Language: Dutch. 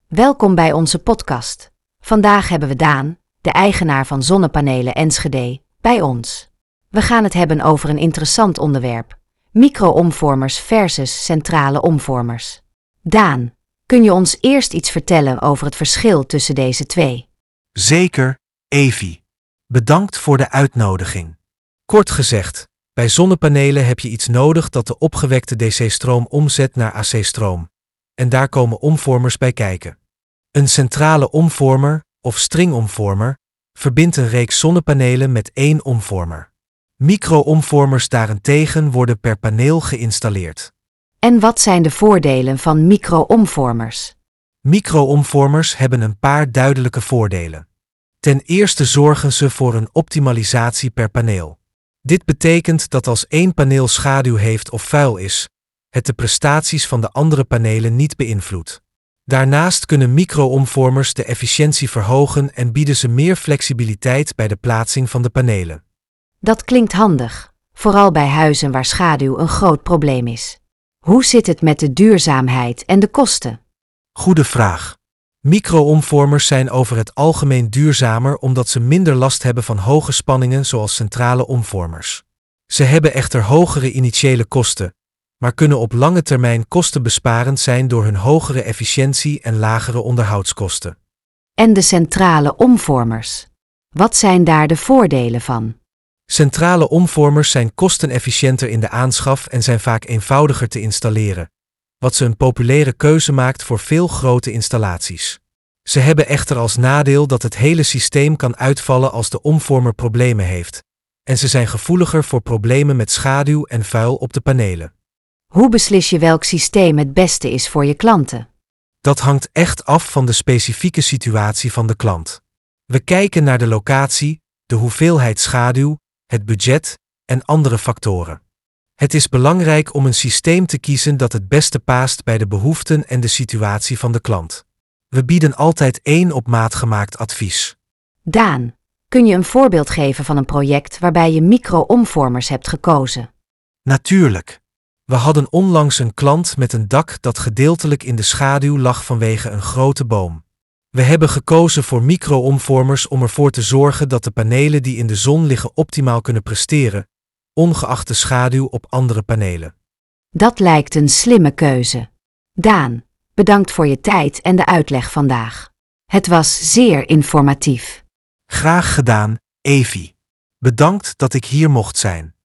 Welkom bij onze podcast. Vandaag hebben we Daan, de eigenaar van Zonnepanelen Enschede, bij ons. We gaan het hebben over een interessant onderwerp: micro-omvormers versus centrale omvormers. Daan, kun je ons eerst iets vertellen over het verschil tussen deze twee? Zeker, Evie. Bedankt voor de uitnodiging. Kort gezegd, bij zonnepanelen heb je iets nodig dat de opgewekte DC-stroom omzet naar AC-stroom. En daar komen omvormers bij kijken. Een centrale omvormer, of stringomvormer, verbindt een reeks zonnepanelen met één omvormer. Micro-omvormers daarentegen worden per paneel geïnstalleerd. En wat zijn de voordelen van micro-omvormers? Micro-omvormers hebben een paar duidelijke voordelen. Ten eerste zorgen ze voor een optimalisatie per paneel. Dit betekent dat als één paneel schaduw heeft of vuil is, het de prestaties van de andere panelen niet beïnvloedt. Daarnaast kunnen micro-omvormers de efficiëntie verhogen en bieden ze meer flexibiliteit bij de plaatsing van de panelen. Dat klinkt handig, vooral bij huizen waar schaduw een groot probleem is. Hoe zit het met de duurzaamheid en de kosten? Goede vraag. Micro-omvormers zijn over het algemeen duurzamer omdat ze minder last hebben van hoge spanningen zoals centrale omvormers. Ze hebben echter hogere initiële kosten, maar kunnen op lange termijn kostenbesparend zijn door hun hogere efficiëntie en lagere onderhoudskosten. En de centrale omvormers? Wat zijn daar de voordelen van? Centrale omvormers zijn kostenefficiënter in de aanschaf en zijn vaak eenvoudiger te installeren, wat ze een populaire keuze maakt voor veel grote installaties. Ze hebben echter als nadeel dat het hele systeem kan uitvallen als de omvormer problemen heeft, en ze zijn gevoeliger voor problemen met schaduw en vuil op de panelen. Hoe beslis je welk systeem het beste is voor je klanten? Dat hangt echt af van de specifieke situatie van de klant. We kijken naar de locatie, de hoeveelheid schaduw, het budget en andere factoren. Het is belangrijk om een systeem te kiezen dat het beste past bij de behoeften en de situatie van de klant. We bieden altijd één op maat gemaakt advies. Daan, kun je een voorbeeld geven van een project waarbij je micro-omvormers hebt gekozen? Natuurlijk. We hadden onlangs een klant met een dak dat gedeeltelijk in de schaduw lag vanwege een grote boom. We hebben gekozen voor micro-omvormers om ervoor te zorgen dat de panelen die in de zon liggen optimaal kunnen presteren, ongeacht de schaduw op andere panelen. Dat lijkt een slimme keuze. Daan, bedankt voor je tijd en de uitleg vandaag. Het was zeer informatief. Graag gedaan, Evie. Bedankt dat ik hier mocht zijn.